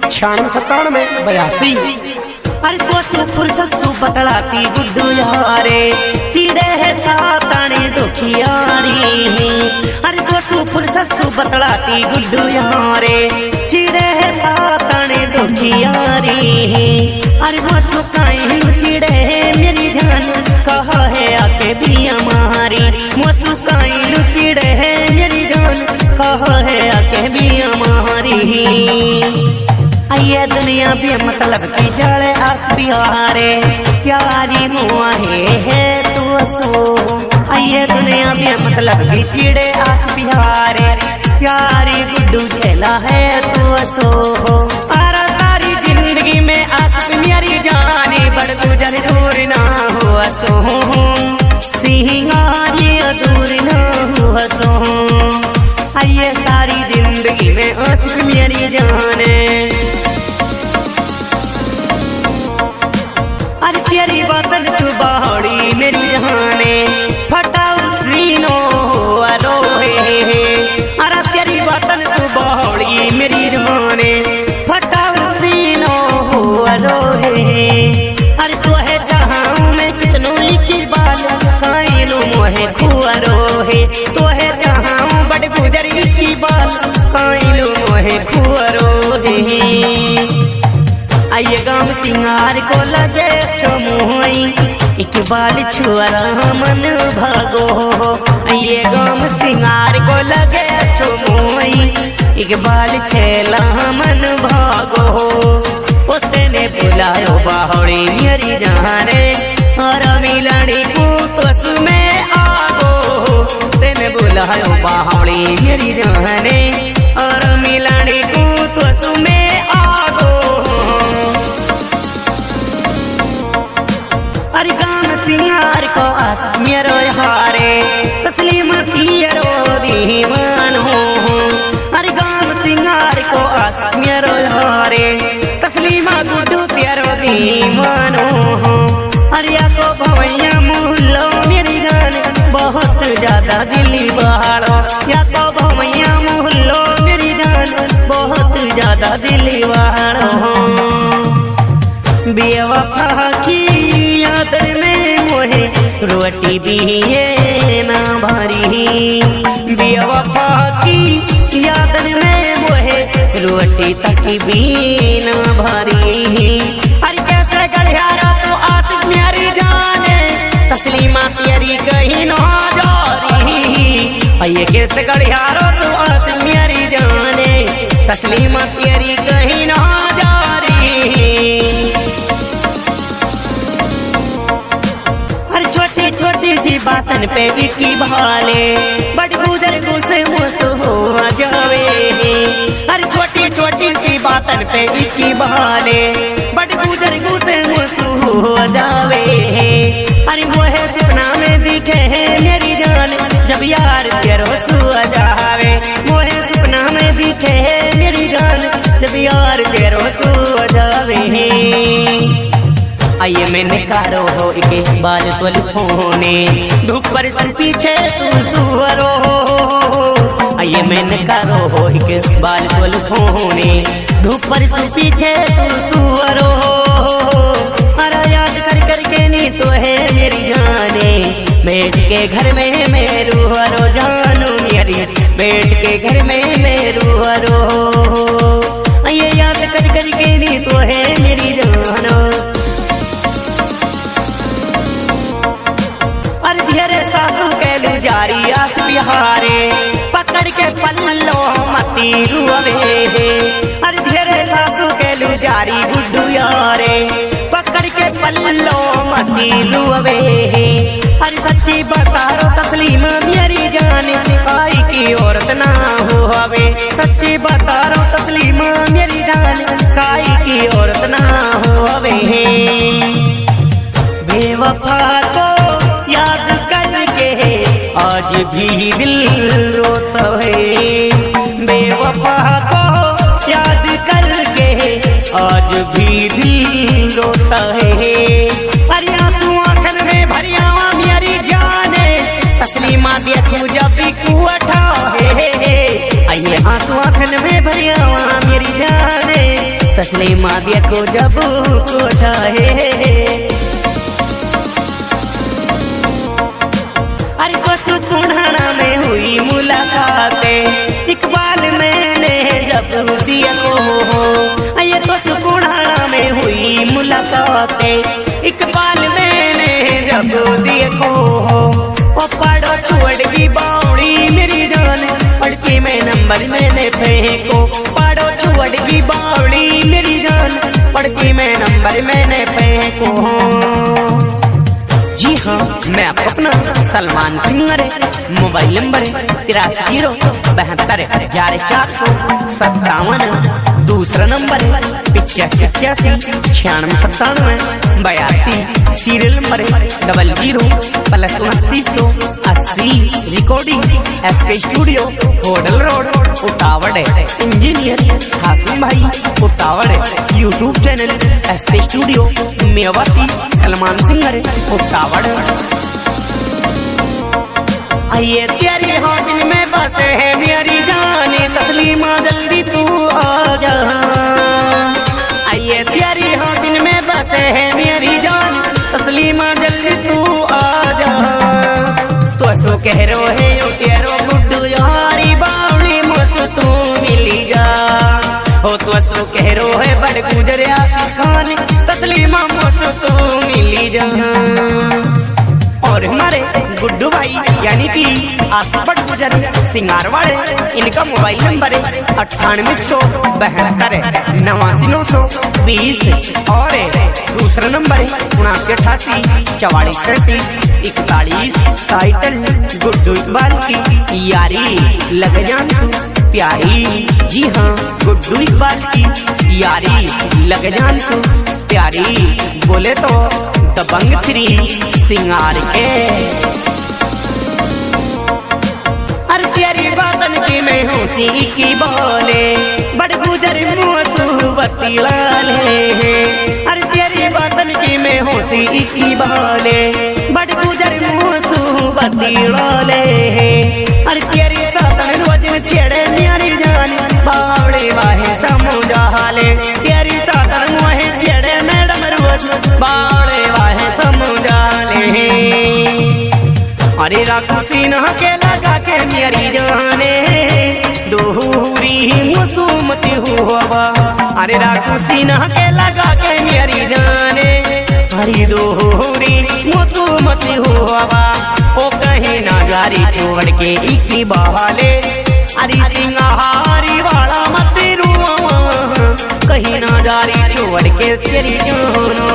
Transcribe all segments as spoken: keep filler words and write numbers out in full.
छियानवे सत्तानवे बयासी। अरे तो तू फुर्सत तू बतलाती गुड्डू यारे चिड़े है साताने दुखियारी। अरे तो तू फुर्सत तू बतलाती गुड्डू यारे चिड़े है साताने दुखियारी। अरे वो सुकाई चिड़े है मेरी ध्यान कहा है आके भी हमारी। वो सुकाई चिड़े है मेरी ध्यान कहा है आके भी हमारी। आइए दुनिया भी मतलब की जड़े आस बिहारे प्यारी मुआहे है तू सो। आइए दुनिया भी मतलब की चिड़े आस बिहारे प्यारी गुड्डू छेला है तू सो। आरा सारी जिंदगी में आस मेरी जाने बड़ गुजर दूर ना हो सो। सिंगारी दूर ना हो सो। आइए सारी जिंदगी में आस मेरी जाने। अरे तेरी बातन सुबाड़ी मेरी जहाने फटाऊ सीनो अरोहे। अरे तेरी बातन सुबाड़ी मेरी जहाने फटाऊ सीनो अरोहे। अरे तो है जहाँ मैं कितनों की बाल कायलू मोहे खुअरोहे। तो है जहाँ बड़ गुजरी की बाल कायलू मोहे खुअरोहे। आइए गाम सिंगार को लगे छमुई एक बाल छुअरा मन भागो। आइए गाम सिंगार को लगे छमुई एक बाल छेला मन भागो। उसने बुलायो बाहरी मेरी जाने और मिलनी को तो में आगो। तेने बुलायो बाहरी मेरी जाने और मिलनी को तो में आगो। अरे गाम सिंगार को आस मेरो हारे तस्लीम तियरो दीवान हो। अरे गाम सिंगार को आस मेरो हारे तस्लीमा गुड्डू तेरो दीवान हो। अरे या को भवैया मुल्लो मेरी गान बहुत ज्यादा दिली बहारो। या तो भवैया मुल्लो मेरी गान बहुत ज्यादा दिली बहारो। बेवफा की याद में मोहे रोटी भी ये ना भरी। बेवफा की याद में मोहे रोटी तक भी ना भरी। अरे कैसे गलियारा तो आस मेरी जाने तस्लीमा तेरी कहीं ना जारी। आइए कैसे गलियारा तो आस मेरी जाने तस्लीमा तेरी कहीं ना जारी। छोटी सी बातन पे की भाले बड़ गुजर गुस्से मुझसे हो जावे। अरे छोटी छोटी सी बातन पे की भाले बड़ गुजर गुस्से मुझसे हो जावे। अरे वो है सपना में दिखे है मेरी जान जब यार तेरो सो जावे। वो है सपना में दिखे है मेरी जान जब यार तेरो सो जावे। आइए मैंने कारो हो के बाल तोल फोने धूप पर पीछे तू सुअरो। आइए मैंने कारो हो के बाल तोल फोने धूप पर पीछे तू सुअरो। अरे याद कर कर के नी तो है मेरी जाने बैठ के घर में मेरू हरो जानू मेरी बैठ के घर में मेरू हरो। आइए याद कर कर के नी तो है मेरी जानो। सासू कैलू जारी आस बिहारे पकड़ के पल्लो मती रुअवे। अरे धीरे सासू कैलू जारी गुड्डू यारे पकड़ के पल्लो मती रुअवे। अरे सच्ची बतारो तस्लीम मेरी जान आई की औरत ना हो हवे। सच्ची बतारो तस्लीम मेरी जान काई की औरत ना हो हवे। बेवफा को याद करके आज भी दिल रोता है। बेवफा को याद करके आज भी दिल रोता है। अरे आंसू आंखन में भरिया मेरी जाने तस्लीमा देखू जब भी कुआठा है। आइए आंसू आंखन में भरिया मेरी जाने तस्लीमा देखो जब कोठा है। अरे पशु पुराना में हुई मुलाकातें, इकबाल मैंने जब दिया को। ये पशु पुराना में हुई मुलाकातें, इकबाल मैंने जब दिया को। ओ पढ़ो छोड़ की बावड़ी मेरी जान, पढ़ के मैं नंबर मैंने फेंको। पढ़ो छोड़ की बावड़ी मेरी जान, पढ़ के मैं नंबर मैंने फेंको। जी हाँ, मैं आपको अपना सलमान सिंह रे मोबाइल नंबर तिरासी जीरो बहत्तर ग्यारह चार सौ सत्तावन, दूसरा नंबर पिचासी पिचासी छियानवे सत्तानवे बयासी, serial number double zero plus उनतीस सौ अस्सी। Recording S K studio Hodal road Utawad, engineer Hashim भाई Utawad. YouTube channel S K studio Mewati Salman Singh रे उटावड़। आइए तेरी हाजिर में बसे है मेरी जाने, तस्लीमा जल्दी तू आ जा। आइए तेरी हाजिर में बसे है मेरी जान, तस्लीमा जल्दी तू आ जा। तो सो कह रो है यो तेरो गुड्डू यारी बावली मत तू मिली जा। हो तो सो कह रो है बड़ गुजरिया खान, तस्लीमा मत तू मिली जा। और हमारे गुड्डू भाई यानी कि आसपट गुजर सिंगार वाले, इनका मोबाइल नंबर है अट्ठानवे सौ बहत्तर नवासी नौ सौ बीस। और दूसरा नंबर है उनासी अठासी चवालीस तैतीस इकतालीस। टाइटल गुड्डू इकबाल की यारी लग जान तू प्यारी। जी हाँ, गुड्डू इकबाल की यारी लग जान तू प्यारी। बोले तो दबंग थ्री सिंगार के। अरे तेरी बातन की मैं हूँ सी की बोले, बड़ गुजर मुँह बत्ती लाले। अरे तेरी बातन की मैं हूँ सी की बोले, बड़ गुजर मुँह बत्ती लाले। अरे तेरी सातन रोज छेड़े मेरी जान, बावड़े वाहे समुझाले। तेरी सातन मुँह छेड़े मैडम रोज, बावड़े वाहे समुझाले। अरे राखू सीना के लगा के मेरी जाने, दोहरी मुसुमती हुआ। अरे राखू सीना के लगा के मेरी जाने, हरी दोहरी मुसुमती हुआ। ओ कहीं ना गारी छोड़ के इकी बहाले, अरे सिंगारी वाला मत रुआ। कहीं ना गारी छोड़ के तेरी जानो।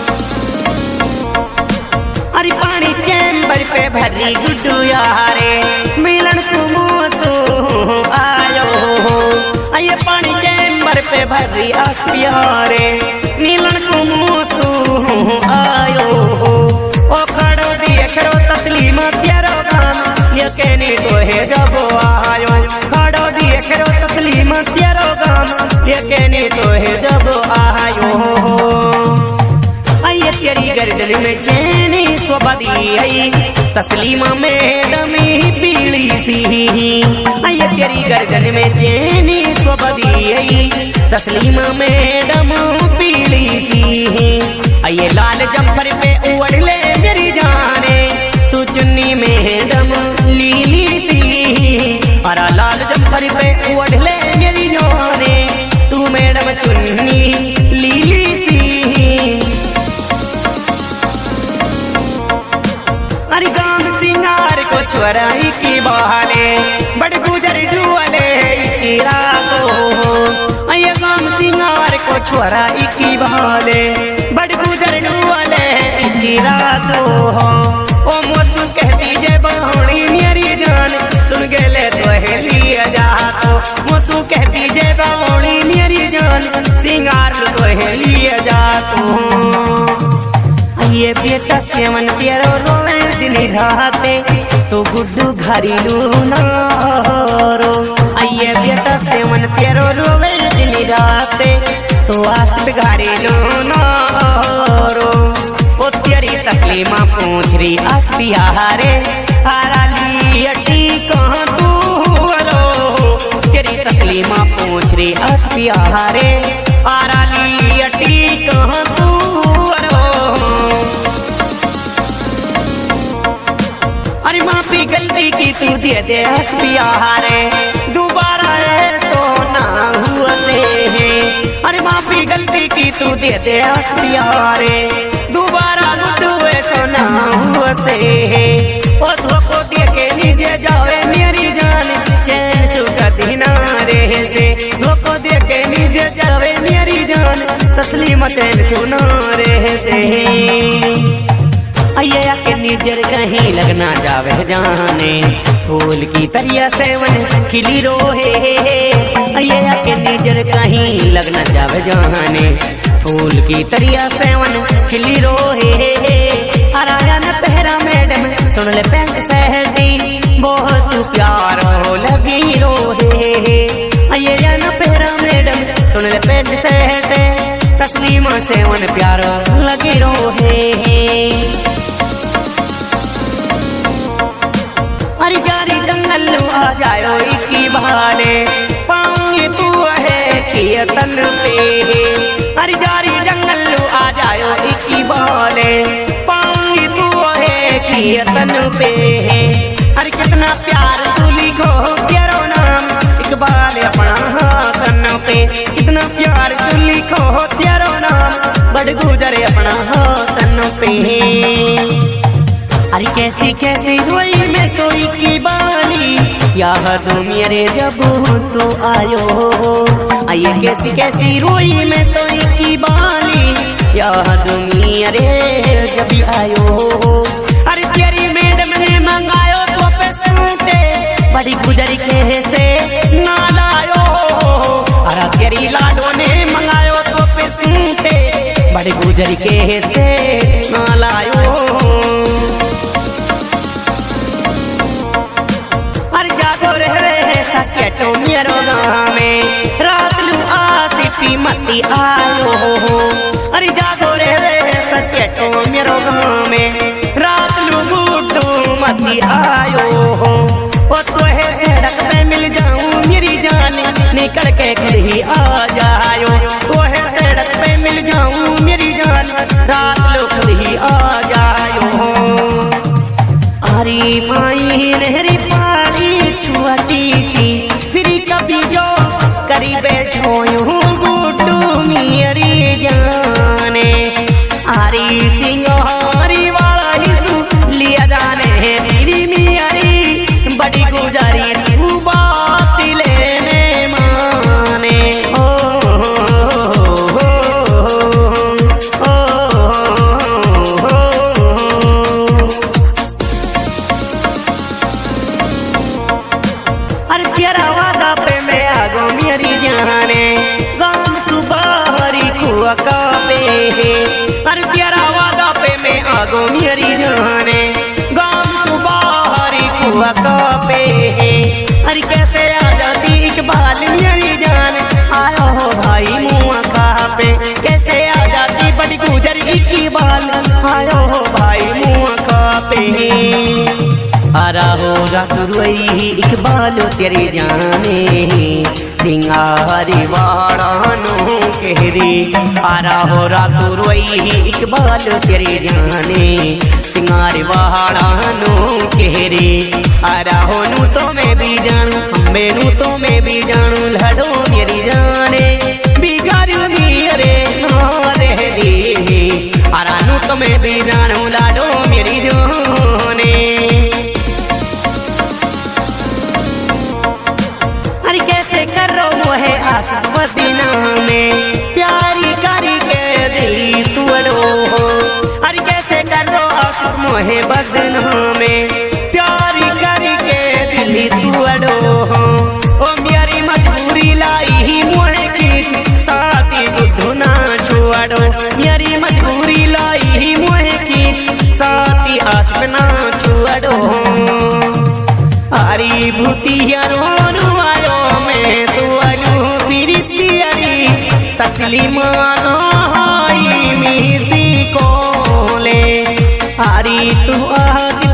अरे पानी चैम्बर पे भरी गुड्डू यारे, मिलन कुमोसो आयो। ये पानी चैम्बर पे भरी आसियारे, मिलन कुमोसो आयो। ओ खड़ो देख रो तस्लीमा तेरो गाम, ये कहने तो है जब आयो। खड़ो देख रो तस्लीमा तेरो गाम, ये कहने तो है जब आयो। तेरी गर्दन में चैनी स्वबदी आई, तस्लीमा मैडम पीली सी। आये तेरी गर्दन में चैनी स्वबदी आई, तस्लीमा मैडम पीली सी। आये लाल जम्पर पे उड़ ले मेरी जाने, तू चुन्नी मैडम लीली सी। और लाल जम्पर पे उड़ ले मेरी जाने, तू मैडम चुन्नी लीली सी। अरे गाम सिंगार को छोराई की बहाले, बड़ गुजर डुअले तेरा को। ये गाम सिंगार को छोराई की बहाले, बड़ गुजर डुअले तेरा को। ओ मोसू कहती जे बावड़ी मेरी जान, सुन गेले तो है लिया जा। मोसू कहती जे बावड़ी मेरी जान, सिंगार तो है लिया जा। ये बेटा सेवन तेरो रोवे दिन राते, तो गुड्डू घरेलू नारो। आइए बेटा सेवन तेरो रोवे दिन राते, तो आसिफ घरेलू नारो। ओ तेरी तकलीमा पूछ रही आसियारे, हारा ली अटी कहाँ तू लो। तेरी तकलीमा पूछ रही आसियारे, हारा दे प्यारे दोबारा ऐसो ना हुआ से है। अरे माफी गलती की तू दे दे प्यारे दोबारा गुड्डू ऐसो ना हुआ से है। ओ धोखो दे के नीचे जावे मेरी जान चैन सुखा दीना रे से। धोखो दे के नीचे जावे मेरी जान तस्लीम चैन सुना रे से। अय्या के निजर कहीं लगना जावे जाने फूल की तरिया सेवन खिली रोहे। अय्या के निजर कहीं लगना जावे जाने फूल की तरिया सेवन खिली रोहे। अराया न पहरा मैडम सुन ले पैंट सहदी बहुत प्यार हो लगी रोहे। अय्या न पहरा मैडम सुन ले पैंट सहदे तस्लीमा सेवन प्यार लगी रोहे। अरे जारी जंगल आ जायो इकी बहाने पाऊंगी तू है खेतन पे। अरे जारी जंगल आ जायो इकी बहाने पाऊंगी तू है खेतन पे। अरे कितना प्यार तू लिखो तेरो नाम इकबाल अपना हाथन पे। कितना प्यार तू लिखो तेरो नाम बड़ गुजरे अपना हाथन पे। अरे कैसी कैसी रोई मैं कोई की बाली याद मेरे जब तो आयो। आइए कैसी कैसी रोई मैं कोई की बाली याद मेरे जब आयो। अरे तेरी मैडम ने मंगायो तो पैसे बड़ी गुजरी के से ना लायो। अरे तेरी लाडो ने मंगायो तो पैसे बड़ी गुजरी के से ना लायो। तो मेरो गामे रात लू आसिफी मती आयो। अरे जागो रे रे सत्य तो मेरो गामे रात लू गुड्डू मती आयो। ओ तो है सड़क पे मिल जाऊं मेरी जान निकल के कहीं आ जायो। तो है सड़क पे मिल जाऊं मेरी जान रात लू कहीं आ जायो। अरे माई नहरी पाली छुआटी सी फिर कभी जो करी बैठो यूं गुड्डू मेरी जाने। आरी सिंगारी वाला ही लिया जाने मेरी मियारी बड़ी गुजारी तू बात लेने माने। ओ तेरा वादा पे मैं आगो मेरी जाने गाम सुबारी कुआ का पे। अरे तेरा वादा पे मैं आगो मेरी जाने गाम सुबारी कुआ का पे। अरे कैसे आ जाती इकबाल मेरी जान आयो हो भाई मुआ का पे। कैसे आ जाती बड़ी गुजर इकबाल आयो हो भाई मुआ का पे। आरा हो रात रोई इकबाल तेरे जाने सिंगारी वाड़ानो कहरी। आरा हो रात रोई इकबाल तेरे जाने सिंगारी वाड़ानो कहरी। आरा हो नू तो मैं भी जानू हमें नू तो मैं भी जानू लड़ो मेरी जाने बिगाड़ू मेरे नारे रे। आरा नू तो मैं भी जानू लाडो मेरी जाने। मदीना में प्यारी करी के दिली तुअरो। अरे कैसे करो आशिक मोहे बदना में प्यारी करी के दिली तुअरो। ओ मेरी मजबूरी लाई ही मोहे की साथी बुद्धू ना छुअरो। मेरी मजबूरी लाई ही मोहे की साथी आशिक ना छुअरो। अरे भूतिया रो आयो मैं तू तस्लीमाना हाई मिसी को ले। आरी तू आज